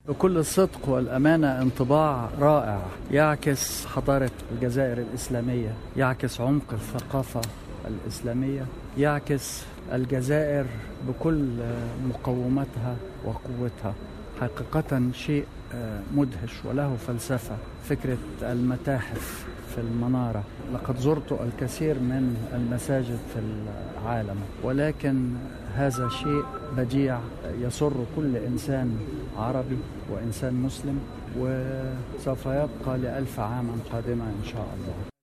بكل الصدق والأمانة انطباع رائع يعكس حضارة الجزائر الإسلامية، يعكس عمق الثقافة الإسلامية، يعكس الجزائر بكل مقوماتها وقوتها. حقيقة شيء مدهش وله فلسفة. فكرة المتاحف في المنارة، لقد زرت الكثير من المساجد في العالم، ولكن هذا شيء بديع يسر كل إنسان عربي وإنسان مسلم، وسوف يبقى ل1000 عاما قادمة إن شاء الله.